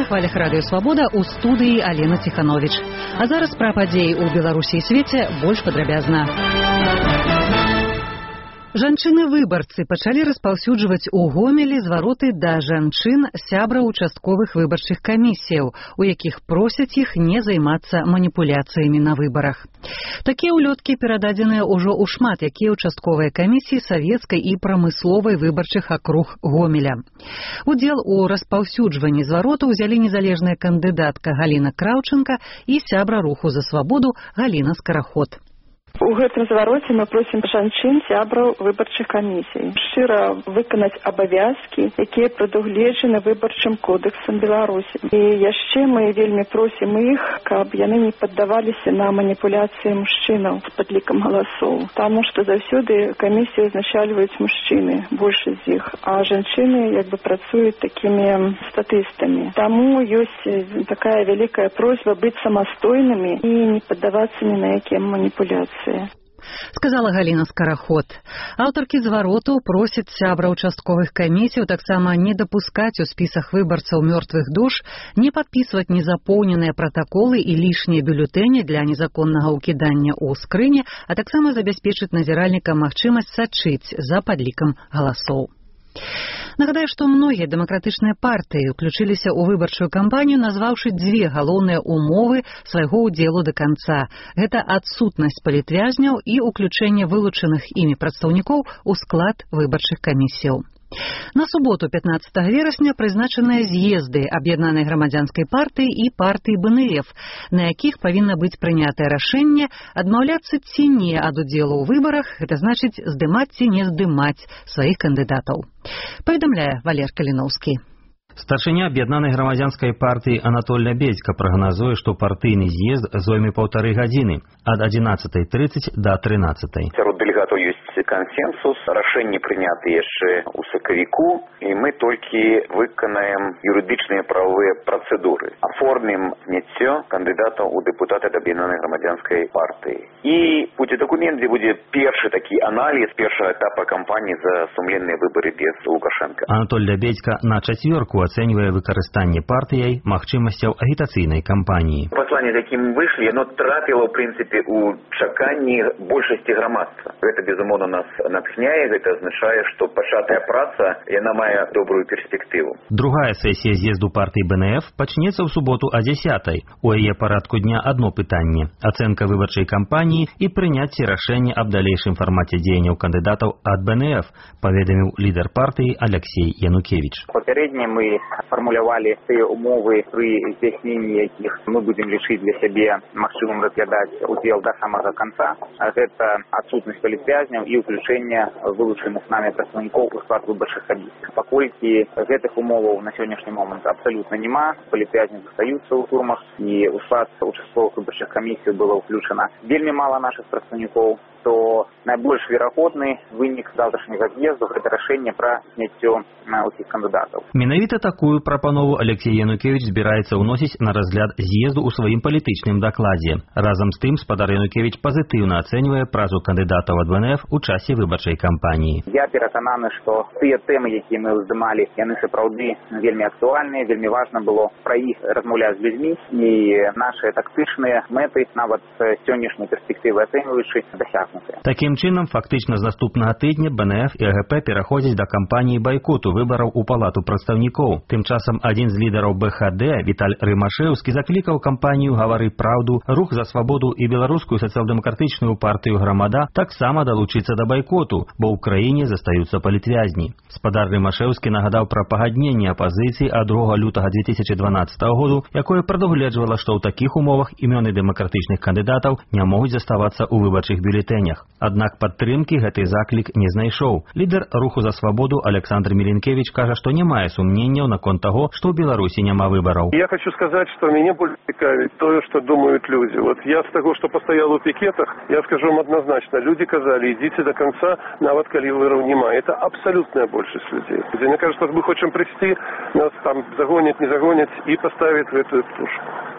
хвалях радыё Свабода, у студыі Алена Ціхановіч. А зараз пра падзеі ў Беларусі і свеце больш падрабязна. Жанчыны-выбарцы пачалі распаўсюджваць у Гомелі звароты да жанчын сябраў участковых выбарчых камісіяў, у якіх просяць іх не займацца маніпуляцыямі на выбарах. Такія ўлёткі перададзеныя ўжо ў шмат якія участковыя камісіі савецкай і прамысловай выбарчых акруг Гомеля. Удзел у распаўсюджванні звароту ўзялі незалежная кандыдатка Галіна Краўченка і сябра руху за свабоду Галіна Скараход. У гэтым звароце мы просім жанчын сябраў выбарчых камісій шчыра выканаць абавязкі, якія прадугледжаны выбарчым кодэксам Беларусі. І яшчэ мы вельмі просім іх, каб яны не паддаваліся на маніпуляцыі мужчынаў з падлікам галасоў. Таму што заўсёды камісію узначальваюць мужчыны, большасць з іх, а жанчыны працуюць такімі статыстамі. Таму ёсць такая вялікая просьба быць самастойнымі і не паддавацца ні на якія маніпуляцыі. Сказала Галіна Скараход. Аўтаркі звароту просяць сябра участковых камісій таксама не дапускаць у спісах выбарцаў мёртвых душ, не падпісваць незапоўненыя пратаколы і лішнія бюлетэні для незаконнага ўкідання ў скрыні, а таксама забяспечыць назіральнікам магчымасць сачыць за падлікам галасоў. Нагадаю, што многія дэмакратычныя партыі ўключыліся ў выбарчую кампанію, назваўшы дзве галоўныя умовы свайго ўдзелу да канца. Гэта адсутнасць палітвязняў і ўключэнне вылучаных імі прадстаўнікоў у склад выбарчых камісіяў. На суботу, 15 верасня, прызначаныя з'езды аб'яднанай грамадзянскай партыі і партыі БНФ, на якіх павінна быць прынятае рашэнне адмаўляцца ці не ад удзелу ў выбарах, гэта значыць здымаць ці не здымаць сваіх кандыдатаў. Паведамляе Валер Каліноўскі. Старшыня аб'яднанай грамадзянскай партыі Анатоль Лябедзька прагназуе, што партыйны з'езд зойме 1,5 гадзіны ад 11:30 да 13:00. Сярод дэлегатаў ёсць кансенсус, рашэнне прынята яшчэ ў сакавіку, і мы толькі выканаем юрыдычныя правовыя працэдуры. Аформім зняццё кандыдатаў у дэпутаты ад аб'яднанай грамадзянскай партыі. І будзе дакумент, дзе будзе першы такі аналіз першага этапа кампаніі за сумленныя выбары без Лукашенка. Анатоль Лябедзька на чацвёрку ацэньвае выкарыстанне партыяй магчымасцяў агітацыйнай кампаніі. Пасланне, з якім выйшлі, яно трапіла, ў прынцыпе, у чаканні большасці грамадства. Гэта, безумоўна, нас натхняе, гэта азначае, што пачатая праца, яна мае добрую перспектыву. Другая сесія з'езду партыі БНФ пачнецца ў суботу о 10:00. У яе парадку дня адно пытанне – ацэнка выбарчай кампаніі і прыняцце рашэння аб далейшым фармаце дзеянняў кандыдатаў ад БНФ, паведаміў лідар партыі Алексей Янукевич. Папярэдне мы фармулявалі тыя умовы, пры здзяйсненні якіх мы будзем лічыць для сябе магчымым разглядаць удзел да самага канца. Гэта адсутнасць палітвязняў і ўключэнне вылучаных намі прадстаўнікоў у склад выбарчых камісій. Паколькі гэтых умоваў на сённяшні момант абсалютна няма, палітвязні застаюцца ў турмах, і ў склад участковых выбарчых камісій было ўключана вельмі мала нашых прадстаўнікоў, то найбольш верагодны вынік заўтрашняга з'езду – гэта рашэнне пра зняццё ўсіх кандыдатаў. Менавіта такую прапанову Алексей Янукевич збіраецца ўносіць на разгляд з'езду ў сваім палітычным дакладзе. Разам з тым, спадар Янукевич пазітыўна ацэньвае працу кандыдатаў ад БНФ у часе выбарчай кампаніі. Я перакананы, што тыя тэмы, якія мы ўздымалі, яны сапраўды вельмі актуальныя, вельмі важна было пра іх размаўляць з людзьмі, і нашыя тактычныя мэты, нават сённяшняй перспектывы ацэньваючы, дасягнутыя. Такім чынам, фактычна з наступнага тыдня БНФ і АГП пераходзяць да кампаніі байкоту выбараў у палату прадстаўнікоў. Тым часам адзін з лідараў БХД, Віталь Рымашэўскі, заклікаў кампанію «Гавары праўду», рух за свабоду і беларускую сацыял-дэмакратычную партыю «Грамада» таксама далучыцца да байкоту, бо ў краіне застаюцца палітвязні. Спадар Рымашэўскі нагадаў пра пагадненне апазіцыі ад 2 лютага 2012 году, якое прадугледжвала, што ў такіх умовах імёны дэмакратычных кандыдатаў не могуць заставацца ў выбарчых бюлетэнях. Аднак падтрымкі гэты заклік не знайшоў. Лідар руху за свабоду Александр Миленкевич кажа, што не мае сумненняў наконт таго, што ў Беларусі няма выбараў. Я хочу сказать, что меня больше цікавит то, что думают люди. Вот я с того, что постоял у пикетах, я скажу вам однозначно. Люди казали, идите до конца, нават калі выборов нема. Это абсолютная большинство людей. Мне кажется, мы хотим прийти, нас там загонят, не загонят и поставить в эту пушку.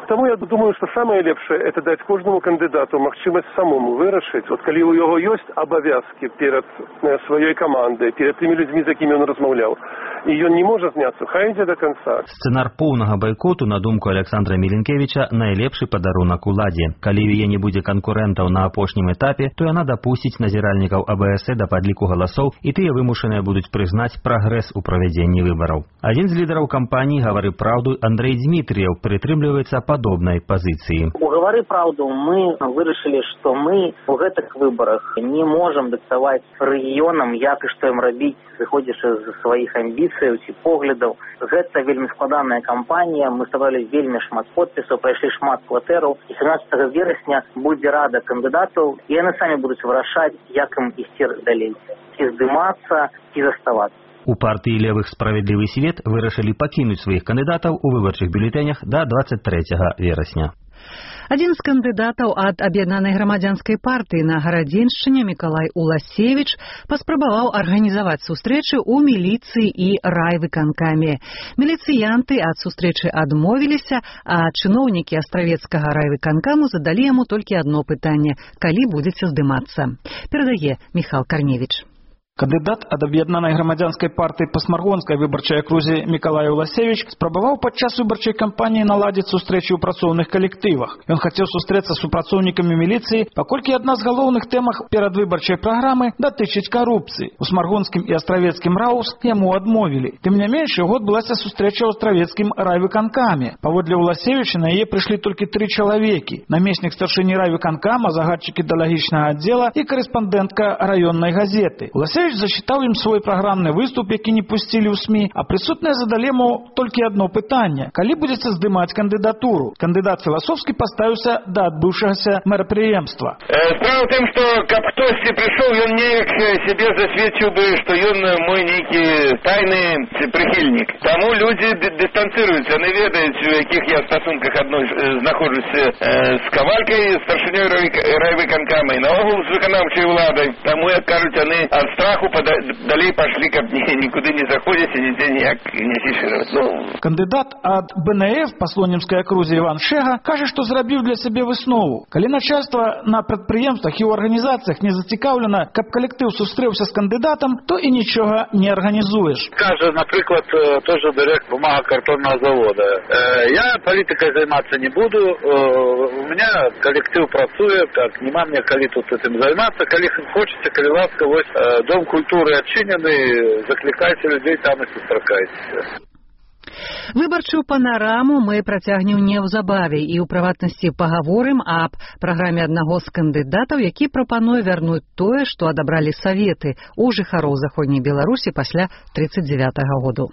Тому я думаю, што самае лепшае это даць кожнаму кандыдату магчымасць самому вырашыць, вот калі ў яго ёсць абавязкі перад сваёй камандай, перад тымі людзьмі, з якімі ён размаўляў, і ён не можа зняцца, хай ідзе до конца. Сцэнар поўнага байкоту, на думку Александра Міленкевіча, найлепшы падарунак уладзе. Калі ў яе не будзе канкурэнтаў на апошнім этапе, то яна дапусціць назіральнікаў АБС да падліку галасоў, і тыя вымушаныя будуць прызнаць прагрэс у правядзенні выбараў. Адзін з лідараў кампаніі «Гавары праўду» Андрей Дмитріев прытрымліваецца падобнай пазіцыі. У «Гавары праўду» мы вырашылі, што мы ў гэтых выбарах не можам дыктаваць рэгіёнам, як і што ім рабіць, зыходзячы з сваіх амбіцыяў ці поглядаў. Гэта вельмі складаная кампанія, мы сабралі вельмі шмат подпісаў, прайшлі шмат кватэраў, і 17 верасня будзе рада кандыдатаў, і яны самі будуць вырашаць, як ім ісці далей, ці здымацца, ці заставацца. У партыі «Левых справядлівы свет» вырашылі пакінуць сваіх кандыдатаў у выбарчых бюлетэнях да 23 верасня. Адзін з кандыдатаў ад Аб'яднанай грамадзянскай партыі на Гарадзеншчыне Мікалай Уласевіч паспрабаваў арганізаваць сустрэчы ў міліцыі і райвыканкаме. Міліцыянты ад сустрэчы адмовіліся, а чыноўнікі астравецкага райвыканкаму задалі яму толькі адно пытанне: калі будзеце здымацца? Перадае Міхал Карневіч. Кандыдат ад Аб'яднанай грамадзянскай партыі па Смаргонскай выбарчай акрузе Мікалай Уласевіч спрабаваў падчас выбарчай кампаніі наладзіць сустрэчы ў працоўных калектывах. Ён хацеў сустрэцца з супрацоўнікамі міліцыі, паколькі адна з галоўных тэмах перадвыбарчай праграмы датычыць карупцыі. У Смаргонскім і Астравецкім РАУС яму адмовілі. Тым не менш, яго адбылася сустрэча ў Астравецкім райвыканкаме. Паводле Уласевіча на яе прыйшлі толькі 3 чалавекі: намеснік старшыні райвыканкама, загадчык ідэалагічнага аддзела і корэспандэнтка раённай газеты. Зачитал им свой программный выступ, які не пустили ў СМИ, а присутные задали ему только одно пытанне: калі будете здымаць кандидатуру? Кандидат философски поставился до отбывшегося мерапрыемства. Справа в том, что каб хтосьці пришел, он неяк себе засведчил бы, что он мой некий тайный прихильник. Тому люди дистанцируются, они ведают, в яких я стосунках одной нахожусь с Ковалькой, старшиней райвыканкама, и наогул с выканаўчай уладой. Тому, як кажуть, они от страху далей пошли, каб никуда не заходить и нигде никак не афишировать. Кандидат от БНФ по Слонімскай акрузе Іван Шега каже, что зрабіў для себе выснову: калі начальство на прадпрыемствах і ў арганізацыях не зацікаўлена, каб калектыў сустрэўся з кандыдатам, то і нічога не арганізуеш. Каже, например, тоже директор бумагокартонного завода: я политикой заниматься не буду, у меня коллектив працуе, так нема мне калі тут этим заниматься, калі хочется, калі ласка, вось дом культуры адчынены, закликайте людей там и сустракайтеся. Выбарчую панараму мы працягнем неўзабаве і ў прыватнасці пагаворым аб праграме аднаго з кандыдатаў, які прапануе вярнуць тое, што адабралі саветы у жыхароў заходняй Беларусі пасля 1939 году.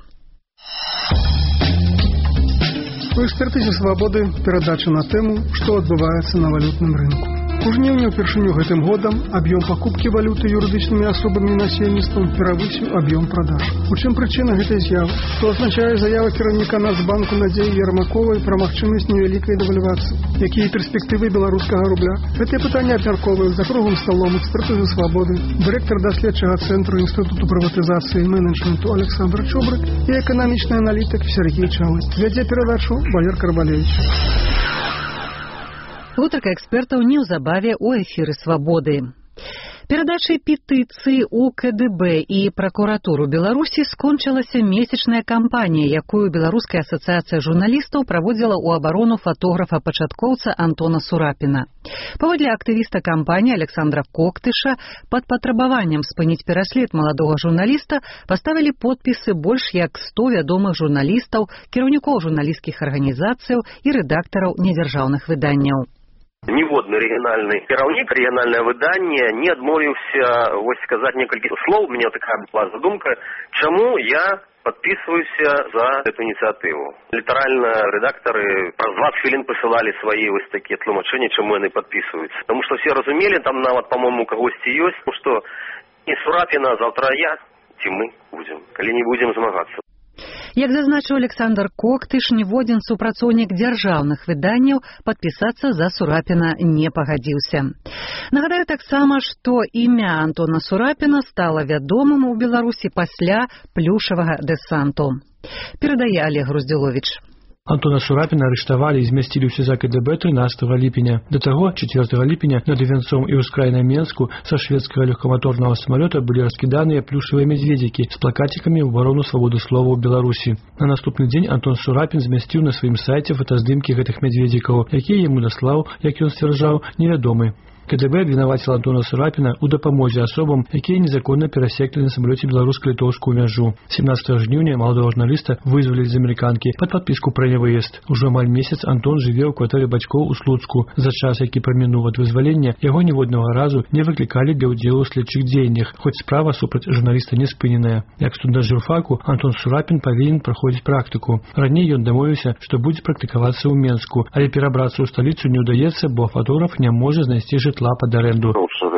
У экспертызе «Свабоды» перадача на тэму, што адбываецца на валютным рынку. У жніўні ўпершыню гэтым годам аб'ём пакупкі валюты юрыдычнымі асобамі і насельніцтвам перавысіў аб'ём продаж. У чым прычына гэтай з'явы? Што азначае заява кіраўніка Нацбанку Надзеі Ярмаковай пра магчымасць невялікай дэвальвацыі? Якія перспектывы беларускага рубля? Гэтыя пытанні абмяркоўваюць за круглым сталом экспертызы «Свабоды» дырэктар даследчага цэнтру Інстытуту прыватызацыі і менеджменту Александр Чубрык і эканамічны аналітык Сергей Чалы. Вядзе перадачу Валер Карбалевич. Гутарка экспертаў неўзабаве ў эфіры «Свабоды». Перадачай петыцыі ў КДБ і пракуратуру Беларусі скончылася месячная кампанія, якую Беларуская асацыяцыя журналістаў праводзіла ў абарону фатографа-пачаткоўца Антона Сурапіна. Паводле актывіста кампаніі Александра Коктыша, пад патрабаваннем спыніць пераслед маладога журналіста паставілі подпісы больш як 100 вядомых журналістаў, кіраўнікоў журналісцкіх арганізацыяў і рэдактараў недзяржаўных выданняў. Ніводны рэгіянальны кіраўнік, рэгіянальнае выданне не адмовіўся сказаць некалькі слоў. У меня такая была задумка, чаму я подписываюся за эту инициативу. Литерально редакторы праз 20 хвилин посылали свои такие тлумачения, чему они подписываются. Потому что все разумели, там нават, по-моему, у когось есть, что не Сурапіна, завтра я, ці мы будем, калі не будем змагацца. Як зазначыў Александр Коктыш, ніводзін супрацоўнік дзяржаўных выданняў падпісацца за Сурапіна не пагадзіўся. Нагадаю таксама, што імя Антона Сурапіна стала вядомым у Беларусі пасля плюшавага дэсанту. Перадае Олег Груздзіловіч. Антона Сурапіна арыштавалі і змясцілі ў СІЗА КДБ 13 ліпеня. Да таго, 4 ліпеня над Івенцом і ўскраінай Менску са шведскага лёгкаматорнага самалёта былі раскіданыя плюшавыя медведзікі з плакацікамі ў абарону свабоды слова ў Беларусі. На наступны дзень Антон Сурапін змясціў на сваім сайце фотаздымкі гэтых медведзікаў, якія яму наслаў, як ён сцвярджаў, невядомы. КДБ абвінаваціла Антона Сурапіна ў дапамозе асобам, якія незаконна перасеклі на самалёце беларуска-літоўскую мяжу. 17 жніўня маладого журналіста вызвалілі з амерыканкі пад падпіску пра нявыезд. Ужо амаль месяц Антон жыве ў кватэры бацькоў у Слуцку. За час, які прамінуў ад вызвалення, яго ніводнага разу не выклікалі для ўдзелу ў следчых дзеяннях, хоць справа супраць журналіста не спыненая. Як студэнт журфаку, Антон Сурапін павінен праходзіць практыку. Раней ён дамовіўся, што будзе практыкавацца ў Менску, але перабрацца ў сталіцу не ўдаецца, бо фотограф не можа знайсці житла под аренду.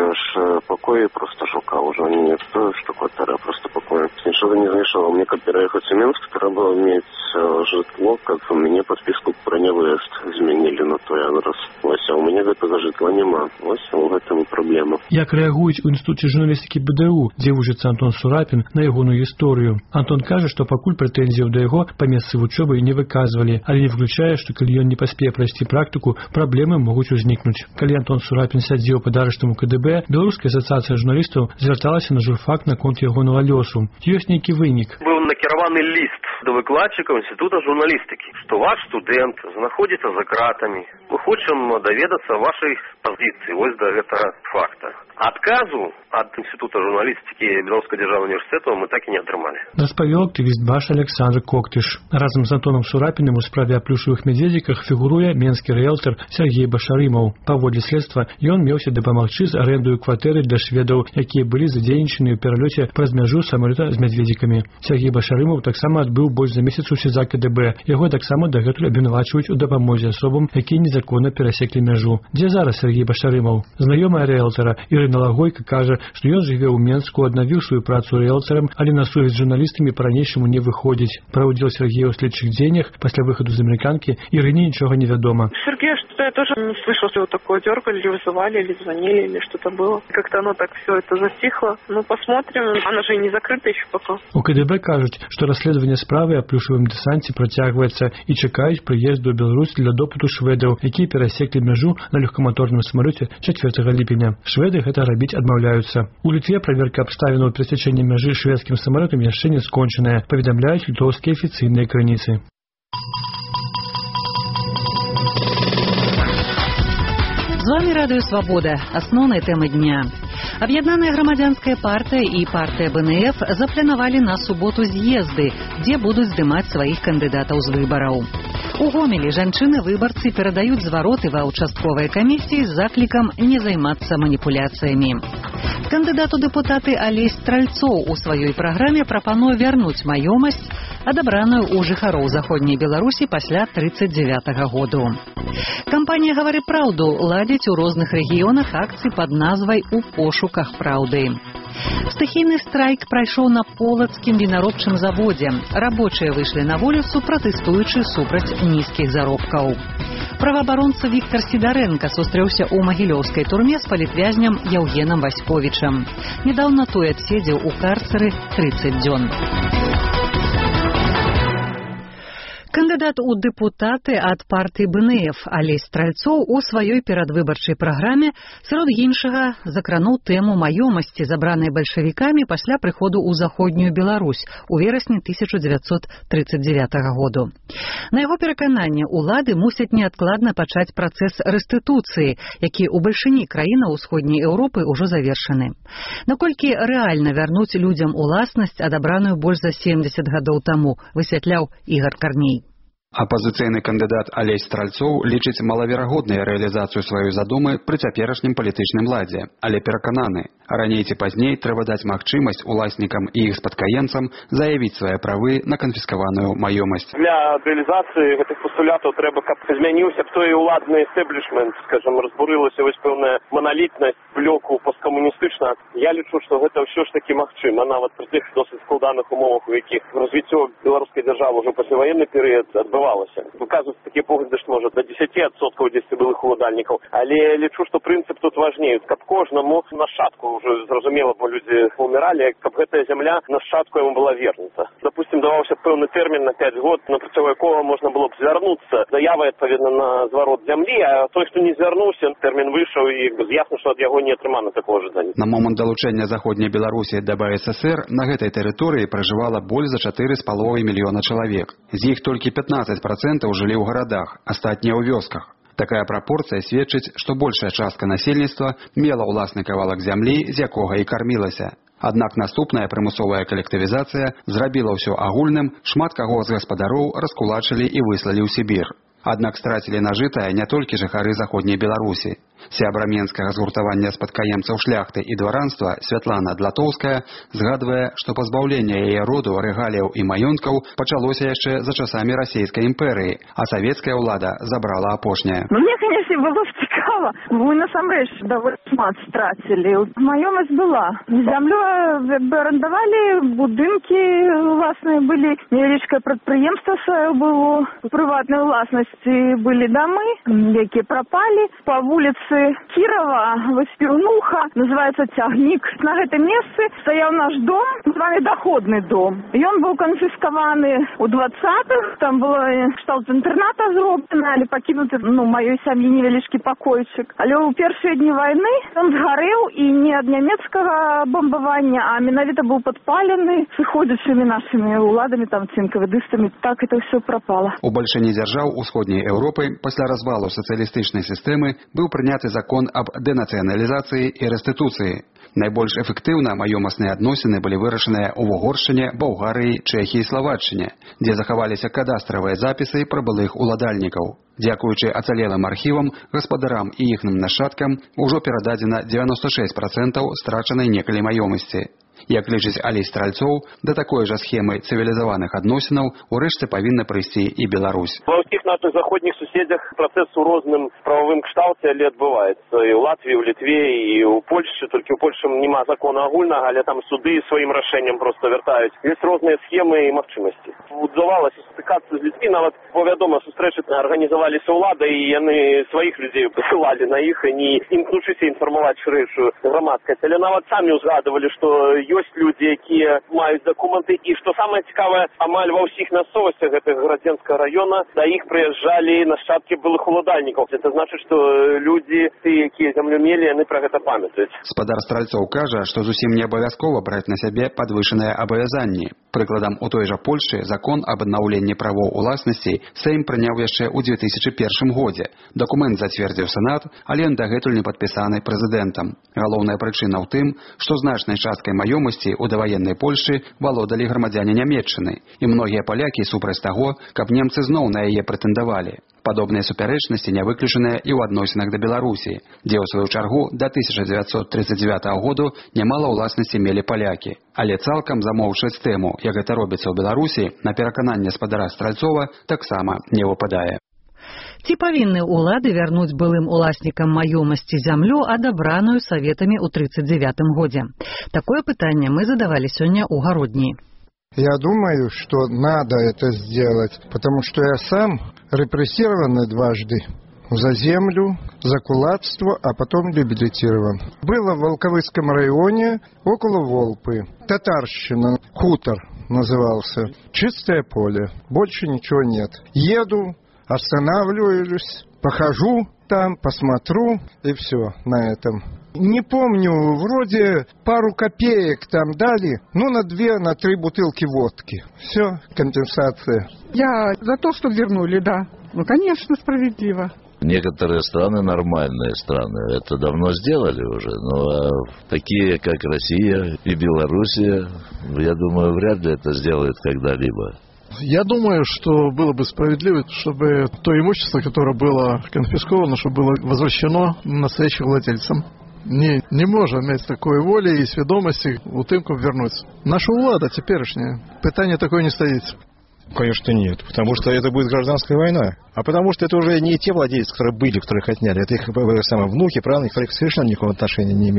Покои просто шукал, уже они не стоят, что квартира, просто покои. Ничего не замешало. Мне как переехать в Минск, треба было иметь житло, как у меня подписку про невыезд изменили на то, я раз. Ось, а у меня гэтага житла нема. Ось, в этом проблема. Як рэагуюць у інстытуце журналістыкі БДУ, дзе вучыцца Антон Сурапін, на ягоную гісторыю? Антон кажа, што пакуль прэтэнзіяў да яго па месцы вучобы не выказвалі, але не выключае, што калі ён не паспее прайсці практыку, праблемы могуць узнікнуць. Калі Антон Сурапін сядзеў пад арыштам у КДБ, Беларуская асацыяцыя журналістаў звярталася на журфак наконт ягонага лёсу. Ёсць нейкі вынік. Быў накіраваны ліст до выкладчыкаў інстытута журналістыкі, што ваш студэнт знаходзіцца за кратамі. Мы хочам даведацца вашай пазіцыі вось да гэтага факта. Адказу ад інстытута журналістыкі Беларускага дзяржаўнага універсітэту мы так і не атрымалі. Распавёў актывіст БАШ Александр Коктыш. Разам з Антоном Сурапіным у справе о плюшавых медведзіках фігуруе менскі рыэлтар Сергей Башарымаў. Паводле следства, ён меўся дапамагчы з арэндаю кватэры для шведаў, якія былі задзейнічаны ў пералёце праз мяжу самалёта з медведзікамі. Сергей Башарымаў таксама адбыў больш за месяц у СІЗА КДБ. Яго таксама дагэтуль абвінавачваюць у дапамозе асобам, якія незаконна перасеклі мяжу. Дзе зараз Сергей Башарымаў? Знаёмая рыэлтара Ірына Лагойка кажа, што ён жыве ў Менску, аднавіў сваю працу рыэлтарам, але на сувязь з журналістамі па-ранейшаму не выходзіць. Пра ўдзел Сергея ў следчых дзеяннях пасля выхаду з амерыканкі Ірыне нічога не вядома. Сергея, что я тоже не слышал, что его такое дергали, или вызывали, или звонили, или что-то было. Как-то оно так все это затихло. Ну, посмотрим. Она же и не закрыта еще пока. У КДБ кажуць, што расследаванне справы о плюшавым дэсанце працягваецца і чакаюць прыезду ў Беларусь для допыту шведаў, якія перасеклі мяжу на лёгкаматорным самалёце 4 ліпеня. Шведы гэта рабіць адмаўляюцца. У Літве праверка абставінаў перасечэння мяжы шведскім самалётам яшчэ не скончаная, паведамляюць літоўскія афіцыйныя крыніцы. З вами Радыё Свабода. Асноўнай тэмы дня. Аб'яднаная грамадзянская партыя і партыя БНФ запланавалі на суботу з'езды, дзе будуць здымаць сваіх кандыдатаў з выбараў. У Гомелі жанчыны-выбарцы перадаюць звароты ва ўчастковыя камісіі з заклікам не займацца маніпуляцыямі. Кандыдат у дэпутаты Алесь Стральцоў у сваёй праграме прапануе вярнуць маёмасць, адабраную ў жыхароў Заходняй Беларусі пасля 1939 году. Кампанія «Гавары праўду» ладзіць у розных рэгіёнах акцыі пад назвай «У пошуках праўды». Стыхійны страйк прайшоў на полацкім вінаробчым заводзе. Рабочыя выйшлі на вуліцу, пратэстуючы супраць нізкіх заробкаў. Праваабаронца Віктор Сідарэнка сустрэўся ў магілёўскай турме з палітвязням Яўгенам Васьковічам. Нядаўна той адседзеў у карцеры 30 дзён. Кандыдат у дэпутаты ад партыі БНФ Алесь Стральцоў у сваёй перадвыбарчай праграме сярод іншага закрануў тэму маёмасці, забранай бальшавікамі пасля прыходу ў Заходнюю Беларусь у верасні 1939 году. На яго перакананне улады мусяць неадкладна пачаць працэс рэстытуцыі, які ў бальшыні краінаў усходняй Еўропы ўжо завершаны. Наколькі рэальна вярнуць людзям уласнасць, адабраную больш за 70 гадоў таму, высвятляў Ігар Карней. Апазіцыйны кандыдат Алесь Стральцоў лічыць малаверагоднай рэалізацыю сваёй задумы пры цяперашнім палітычным ладзе, але перакананы, раней ці пазней трэба даць магчымасць уласнікам і іх спадкаемцам заявіць свае правы на канфіскаваную маёмасць. Для рэалізацыі гэтых пастулятаў трэба, каб змяніўся б той уладны эстеблішмент, скажем, разбурылася вось пэўная маналітнасць блоку посткамуністычна. Я лічу, што гэта ўсё ж такі магчыма, нават пры тых досыць складаных умовах, у якіх развіццё беларускай дзяржавы ўжо пасляваенны перыяд адбываецца адбывалася. Выказваюць такія погляды, што можа до 10% дзесьці былых уладальнікаў, але лічу, што прынцып тут важней, каб кожнаму нашчадку, уже зразумела, бо людзі умирали, каб гэтая зямля нашчадку яму была вернута. Допустим, даваўся пэўны тэрмін на 5 год, на працягу якога можна было б звярнуцца заявай адпаведна на зварот зямлі, а той, хто не звярнуўся, тэрмін выйшаў і ясна, што ад яго не атрымана такого жадання. На момант далучэння заходняй Беларусі да БССР на гэтай тэрыторыі пражывала больш за 4,5 мільёна чалавек. З іх толькі 15% жылі ў гарадах, астатнія ў вёсках. Такая прапорцыя сведчыць, што большая частка насельніцтва мела ўласны кавалак зямлі, з якога і кармілася. Аднак наступная прымусовая калектывізацыя зрабіла ўсё агульным, шмат каго з гаспадароў раскулачылі і выслалі ў Сібір. Аднак страцілі нажытае не толькі жыхары заходняй Беларусі. Сябра менскага згуртавання спадкаемцаў шляхты і дваранства Святлана Длатоўская згадвае, што пазбаўленне яе роду рэгаліяў і маёнткаў пачалося яшчэ за часамі расійскай імперыі, а савецкая ўлада забрала апошняе. Мне, конечно, было цікава. Мы насамрэч даволі шмат страцілі. Маёмасць была. Зямлю арендавалі, будынкі уласныя былі, невялічкае прадпрыемства сваё было, у прыватнай уласнасці былі дамы, якія прапалі па вуліцы Кирова, Васпірнуха, называется Цягнік. На гэтым месцы стаяў наш дом, званы доходны дом. Ён быў канфіскаваны ў 20-х, там было кшталт інтэрната зроблена, але пакінуты, маёй сям'і невялічкі пакойчык. Але ў першыя дні вайны ён згарэў і не ад нямецкага бомбавання, а менавіта быў падпалены сыходзячымі нашымі ўладамі, там цінкавыдыстамі. Так это ўсё прапала. У бальшыні дзяржаў усходняй Еўропы пасля развалу сацыялістычнай сістэмы быў прыняты закон аб дэнацыяналізацыі і рэстытуцыі. Найбольш эфектыўна маёмасныя адносіны былі вырашаныя ў Угоршчыне, Балгарыі, Чэхіі і Славаччыне, дзе захаваліся кадастравыя запісы пра былых уладальнікаў. Дзякуючы ацалелым архівам, гаспадарам і іхным нашчадкам ужо перададзена 96% страчанай некалі маёмасці. Як лічыць Алей Стральцоў, да такой жа схемы цывілізаваных адносінаў урэшце павінна прыйсці і Беларусь. Ва ўсіх нашых заходніх суседзях працэс у розным прававым кшталце, але адбываецца. І ў Латвіі, ў Літве, і ў Польшчы, толькі ў Польшчы няма закона агульнага, але там суды сваім рашэннем проста вяртаюць. Ёсць розныя схемы і магчымасці. Удавалася стыкацца з людзьмі, нават, бо вядома, сустрэчы арганізаваліся ўладай, і яны сваіх людзей пасылалі на іх, і не імкнучыся інфармаваць шырэйшую грамадскасць. Але нават самі ўзгадывалі, што ёсць людзі, якія маюць дакументы, і што самае цікавае, амаль ва ўсіх мясцовасцях гэтага Градзенскага раёна да іх прыязджалі нашчадкі былых уладальнікаў. Гэта значыць, што людзі, тыя, якія зямлю мелі, яны пра гэта памятаюць. Спадар Стральцоў кажа, што зусім не абавязкова браць на сябе падвышаныя абавязанні. Прыкладам, у той жа Польшчы закон аб аднаўленні правоў уласнасці Сейм прыняў яшчэ ў 2001 годзе. Дакумент зацвердзіў Сенат, але ён дагэтуль не падпісаны прэзідэнтам. Галоўная прычына ў тым, што значнай часткай маёмасці ў даваеннай Польшчы валодалі грамадзяне Нямецчыны, і многія палякі супраць таго, каб немцы зноў на яе прэтэндавалі. Падобныя супярэчнасці не выключаныя і ў адносінах да Беларусі, дзе ў сваю чаргу да 1939 году нямала ўласнасці мелі палякі. Але цалкам замоўчаць тэму, як гэта робіцца ў Беларусі, на перакананне спадара Стральцова таксама не выпадае. Ці павінны ўлады вярнуць былым уласнікам маёмасці зямлю, адабраную саветамі ў 1939 годзе? Такое пытанне мы задавалі сёння ў Гародні. Я думаю, что надо это сделать, потому что я сам репрессирован дважды. За землю, за кулацтво, а потом реабилитирован. Было в Волковыцком районе, около Волпы. Татарщина, хутор назывался. Чистое поле, больше ничего нет. Еду, останавливаюсь, похожу там, посмотрю, и все на этом. Не помню, вроде пару копеек там дали, на 2, на 3 бутылки водки. Все, компенсация. Я за то, что вернули, да. Конечно, справедливо. Некоторые страны, нормальные страны, это давно сделали уже. Но такие, как Россия и Белоруссия, я думаю, вряд ли это сделают когда-либо. Я думаю, что было бы справедливо, чтобы то имущество, которое было конфисковано, чтобы было возвращено настоящим владельцам. Не можем иметь такой воли и сведомости у тем, как вернуться. Наша влада теперешняя, питание такое не стоит. Конечно, нет, потому что это будет гражданская война. А потому что это уже не те владельцы, которые были, которых отняли, это их внуки, правнуки, которые совершенно никакого отношения не имеют.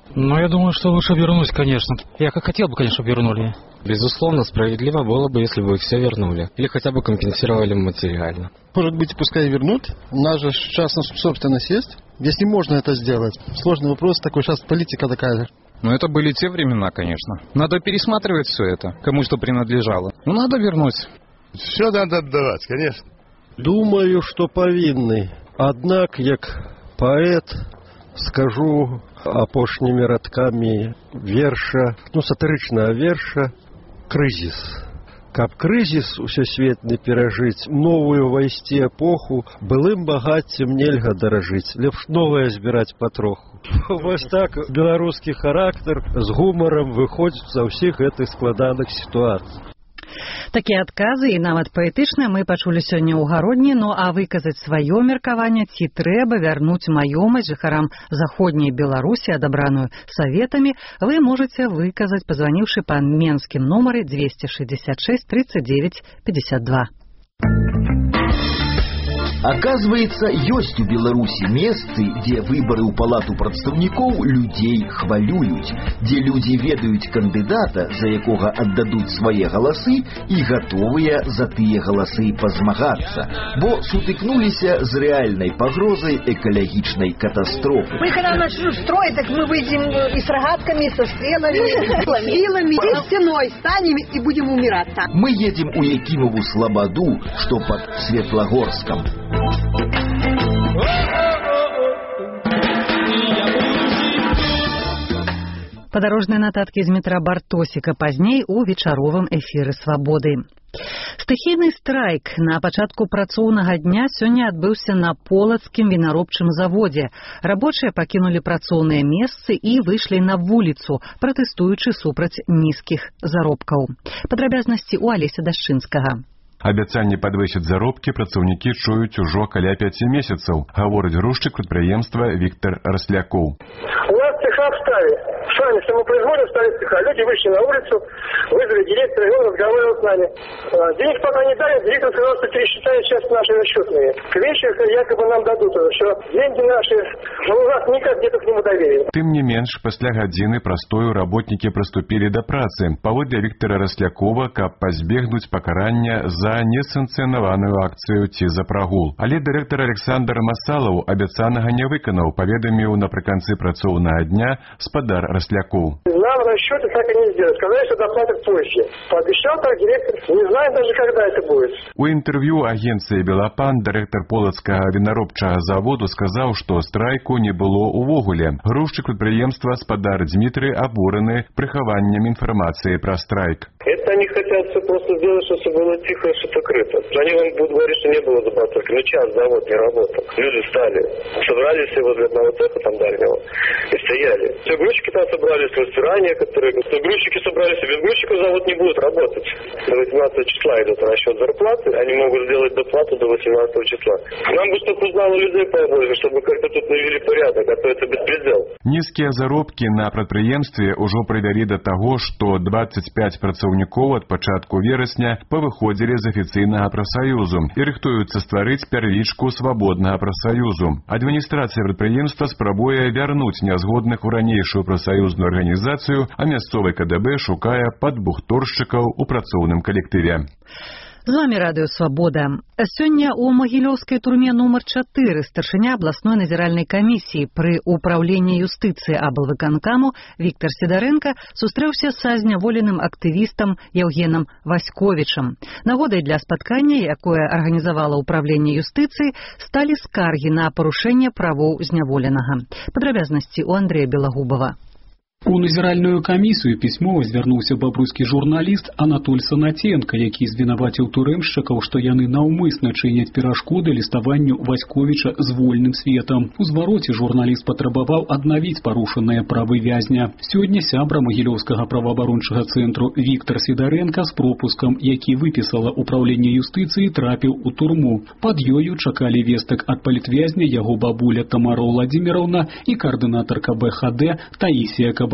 Ну, я думаю, что лучше вернуть, конечно. Я как хотел бы, конечно, вернули. Безусловно, справедливо было бы, если бы их все вернули. Или хотя бы компенсировали материально. Может быть, пускай вернут. У нас же частная собственность есть. Если можно это сделать. Сложный вопрос такой, сейчас политика такая. Но это были те времена, конечно. Надо пересматривать все это, кому что принадлежало. Ну, надо вернуть. Все надо отдавать, конечно. Думаю, что повинны. Однак, як поэт, скажу апошнімі радкамі верша, сатырычнага верша «Крызіс». Каб крызіс усесветны перажыць, новую ўвайсці эпоху, былым багаццем нельга даражыць, лепш новае збіраць патроху. Вось так беларускі характар з гумарам выходзіць са ўсіх гэтых складаных сітуацый. Такія адказы і нават паэтычныя мы пачулі сёння ў гародні, а выказаць сваё меркаванне, ці трэба вярнуць маёмасць жыхарам заходняй Беларусі, адабраную саветамі, вы можаце выказаць, пазваніўшы па менскім нумары 266 39 52. Оказывается, есть у Беларуси месцы, где выборы у палату представников людей хвалюють, где люди ведают кандидата, за якого отдадут свои голосы и готовые за тыя голосы позмагаться, бо сутыкнуліся с реальной погрозой экологичной катастрофы. Мы когда начнем строить, так мы выйдем и с рогатками, и со стрелами, с вилами, и стеной станем и будем умирать там. Мы едем у Якимову Слободу, что под Светлогорском. Падарожныя нататкі з метра Бартосіка пазней у вечаровым эфіры «Свабоды». Стыхійны страйк на пачатку працоўнага дня сёння адбыўся на полацкім вінаробчым заводзе. Рабочыя пакінулі працоўныя месцы і выйшлі на вуліцу, пратэстуючы супраць нізкіх заробкаў. Падрабязнасці ў Алеся Дашчынскага. Абяцанне падвысіць заробкі працаўнікі чуюць ужо каля 5 месяцаў, гаворыць грузчык прадпрыемства Віктор Раслякоў. У нас цеха встали. Сами самопроизвольно встали цеха. Люди вышли на улицу, вызвали директора, и он разговаривал с нами. Денег пока не дали, директор сказал, что пересчитает сейчас наши расчетные. К вечеру якобы нам дадут, что деньги наши, но у нас никак где-то к нему доверили. Тым не менш, пасля гадзіны прастою работнікі прыступілі да працы. Паводле Віктора Раслякова, каб пазбегнуць пакарання за несанкцыянаваную акцыю ці за прагул. Але дырэктар Александр Масалаў абяцанага не выканаў, паведаміў напрыканцы працоўнага дня спадар Раслякоў. Нам расчеты так и не сделали. Сказали, что доплатят позже. Пообещал так директор. Не знаю даже, когда это будет. У інтэрв'ю агенцыі «Белапан» дырэктар полацкага вінаробчага заводу сказаў, што страйку не было ўвогуле. Грузчык прадпрыемства спадар Дмітрый абураны прыхаваннем інфармацыі пра страйк. Это они хотят просто сделать, чтобы все было тихо и что-то крыто. Они вам будут говорить, что не было забастовки. Ну, час завод не работал. Люди встали. Собрались все возле одного цеха там дальнего. И стояли. Все грузчики там собрались, мастера некоторые. Все грузчики собрались, и без грузчиков завод не будет работать. До 18 числа идет расчет зарплаты. Они могут сделать доплату до 18 числа. Нам бы, чтобы узнало людей побольше, чтобы как-то тут навели порядок, а то это беспредел. Нізкія заробкі на прадпрыемстве ўжо прывялі да таго, што 25 працаўнікоў ад пачатку верасня павыходзілі з афіцыйнага прафсаюзу і рыхтуюцца стварыць пярвічку свабоднага прафсаюзу. Адміністрацыя прадпрыемства спрабуе вярнуць нязгодных у ранейшую прафсаюзную арганізацыю, а мясцовы КДБ шукае падбухторшчыкаў у працоўным калектыве. З вами Радыё Свабода. Сёння ў Магілёўскай турме нумар 4 старшыня абласной назіральнай камісіі пры ўпраўленні юстыцыі аблвыканкаму Віктор Сідарэнка сустрэўся са зняволеным актывістам Яўгенам Васьковічам. Нагодай для спаткання, якое арганізавала ўпраўленне юстыцыі, сталі скаргі на парушэнне правоў зняволенага. Падрабязнасці ў Андрэя Белагубова. У назіральную камісію пісьмова звярнуўся бабруйскі журналіст Анатоль Санатенко, які звінаваціў турэмшчыкаў, што яны наўмысна чыняць перашкоды ліставанню Васьковіча з вольным светам. У звароце журналіст патрабаваў аднавіць парушаныя правы вязня. Сёння сябра Магілёўскага праваабарончага цэнтру Віктор Сідарэнка з пропускам, які выпісала ўпраўленне юстыцыі, трапіў у турму. Пад ёю чакалі вестак ад палітвязня яго бабуля Тамара Владзіміраўна і каардынатарка БХД Таісія Кабанова.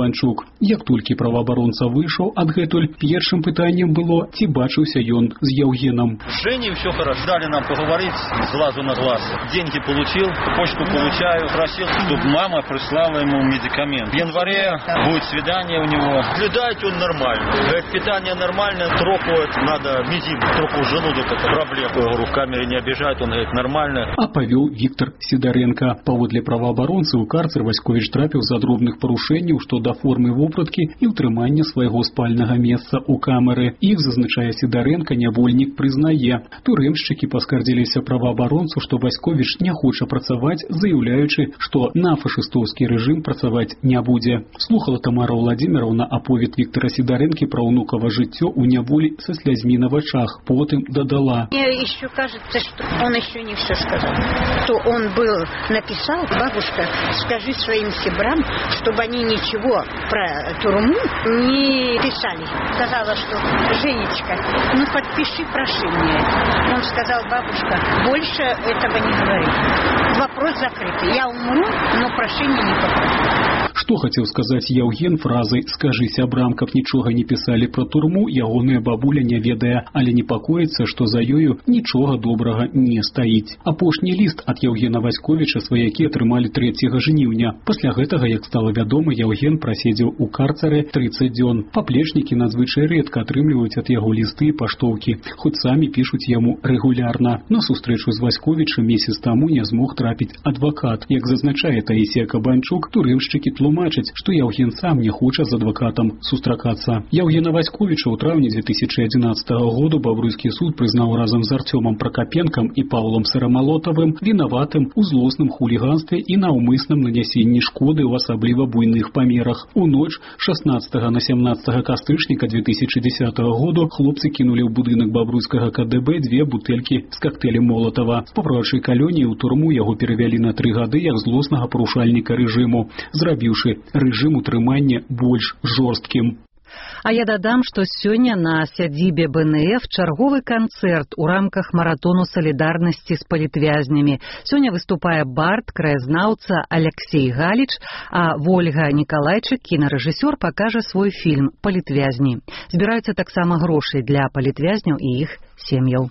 Кабанчук. Як толькі праваабаронца выйшаў адгэтуль, першым пытаннем было, ці бачыўся ён з Яўгенам. С Женей все хорошо. Дали нам поговорить с глазу на глаз. Деньги получил, почту получаю. Просил, чтобы мама прислала ему медикамент. В январе будет свидание у него. Наблюдает он нормально. Говорит, питание нормальное, тропу надо мизим, тропу желудок, это проблема. Я говорю, в камере не обижает, он говорит, нормально. А павёў Віктор Сідарэнка. Паводле праваабаронцы ў карцер Васьковіч трапіў за дробных парушэнняў, што да формы вопраткі і ўтрымання свайго спальнага месца ў камеры. Іх, зазначае Сідарэнка, нявольнік прызнае. Турэмшчыкі паскардзіліся праваабаронцу, што Васьковіч не хоча працаваць, заяўляючы, што на фашыстоўскі рэжым працаваць не будзе. Слухала Тамара Владимировна аповед Віктора Сідарэнкі пра ўнукава жыццё ў няволі са слязьмі на вачах. Потым дадала. Мне еще кажется, что он еще не все сказал. То он написал, бабушка, скажи своим сестрам, чтобы они ничего про тюрьму не писали. Сказала, что Женечка, ну подпиши прошение. Он сказал, бабушка, больше этого не говори. Вопрос закрытый. Я умру, но прошение не попрошу. Што хацеў сказаць Яўген фразай «скажы сябрам, каб нічога не пісалі пра турму», ягоная бабуля не ведае, але непакоіцца, што за ёю нічога добрага не стаіць. Апошні ліст ад Яўгена Васьковіча сваякі атрымалі 3 жніўня. Пасля гэтага, як стала вядома, Яўген праседзеў у карцары 30 дзён. Паплечнікі надзвычай рэдка атрымліваюць ад яго лісты і паштоўкі, хоць самі пішуць яму рэгулярна. На сустрэчу з Васьковічам месяц таму не змог трапіць адвакат. Як зазначае Таісія Кабанчук, турэмшчыкі тлумачыць, што Яўген сам не хоча з адвакатам сустракацца. Яўгена Васьковіча ў траўні 2011 году Бабруйскі суд прызнаў разам з Арцёмам Пракапенкам і Паўлам Сарамалотавым вінаватым у злосным хуліганстве і наўмысным нанясенні шкоды ў асабліва буйных памерах. У ноч 16 на 17 кастрычніка 2010 году хлопцы кінулі ў будынак Бабруйскага КДБ 2 бутэлькі з кактэлем Молотава. З папраўчай калоніі ў турму яго перавялі на 3 гады як злоснага парушальніка рэжыму, зрабіўшы рэжым утрымання больш жорсткім. А я дадам, што сёння на сядзібе БНФ чарговы канцэрт у рамках маратону салідарнасці з палітвязнямі. Сёння выступае бард, краязнаўца Алексей Галіч, а Вольга Николайчык, кінарэжысёр, пакажа свой фільм «Палітвязні». Збіраюцца таксама грошы для палітвязняў і іх сем'яў.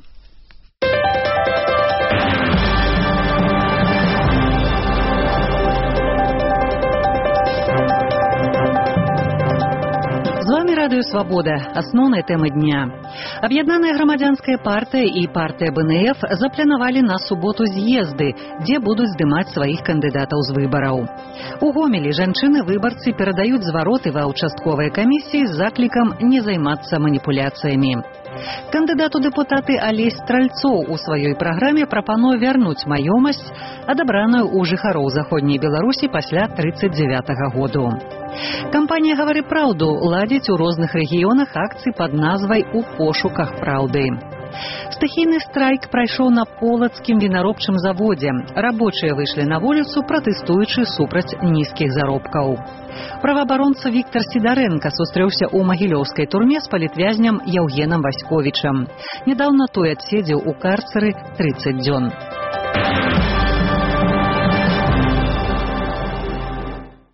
Радыё Свабода. Асноўныя тэмы дня. Аб'яднаная грамадзянская партыя і партыя БНФ запланавалі на суботу з'езды, дзе будуць здымаць сваіх кандыдатаў з выбараў. У Гомелі жанчыны-выбарцы перадаюць звароты ва ўчастковыя камісіі з заклікам не займацца маніпуляцыямі. Кандыдат у дэпутаты Алесь Стральцоў у сваёй праграме прапануе вярнуць маёмасць, адабраную ў жыхароў Заходняй Беларусі пасля 1939 году. Кампанія «Гавары праўду» ладзіць у розных рэгіёнах акцыі пад назвай «У пошуках праўды». Стыхійны страйк прайшоў на полацкім вінаробчым заводзе. Рабочыя выйшлі на вуліцу, пратэстуючы супраць нізкіх заробкаў. Праваабаронца Віктор Сідарэнка сустрэўся ў магілёўскай турме з палітвязням Яўгенам Васьковічам. Нядаўна той адседзеў у карцары 30 дзён.